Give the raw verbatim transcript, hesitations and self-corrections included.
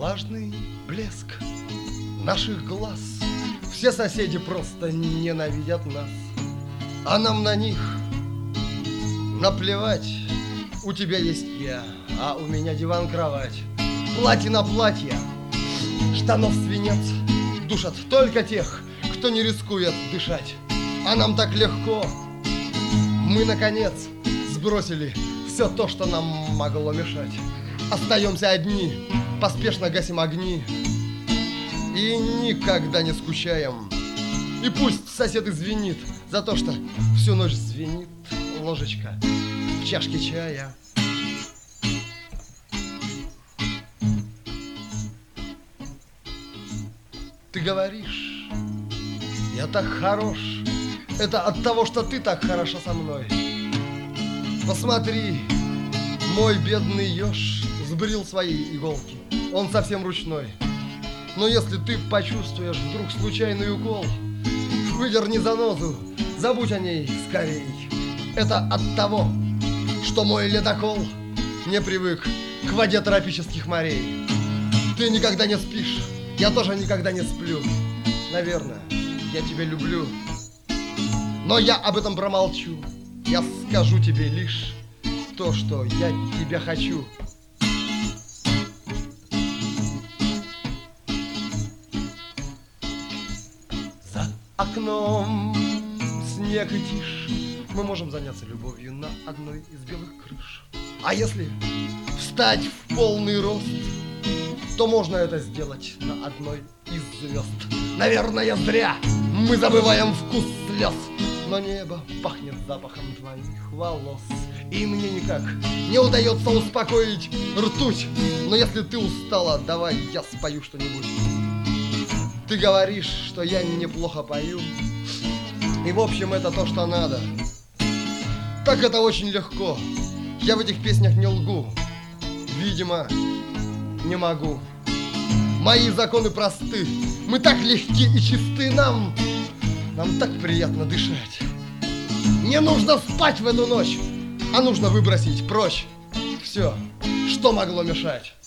влажный блеск наших глаз. Все соседи просто ненавидят нас, а нам на них наплевать. У тебя есть я, а у меня диван-кровать. Платье на платье, штанов свинец душат только тех, кто не рискует дышать. А нам так легко. Мы, наконец, сбросили все то, что нам могло мешать. Остаемся одни, поспешно гасим огни и никогда не скучаем. И пусть сосед извинит за то, что всю ночь звенит ложечка в чашке чая. Ты говоришь, я так хорош. Это от того, что ты так хороша со мной. Посмотри, мой бедный еж сбрил свои иголки. Он совсем ручной. Но если ты почувствуешь вдруг случайный укол, выдерни занозу, забудь о ней скорей. Это от того, что мой ледокол не привык к воде тропических морей. Ты никогда не спишь, я тоже никогда не сплю. Наверное, я тебя люблю, но я об этом промолчу. Я скажу тебе лишь то, что я тебя хочу. За окном снег и тишь. Мы можем заняться любовью на одной из белых крыш. А если встать в полный рост, то можно это сделать на одной из звезд. Наверное, зря мы забываем вкус слез, но небо пахнет запахом твоих волос, и мне никак не удается успокоить ртуть. Но если ты устала, давай я спою что-нибудь. Ты говоришь, что я неплохо пою, и в общем это то, что надо. Так это очень легко. Я в этих песнях не лгу. Видимо, не могу. Мои законы просты. Мы так легки и чисты. Нам, нам так приятно дышать. Не нужно спать в эту ночь, а нужно выбросить прочь все, что могло мешать.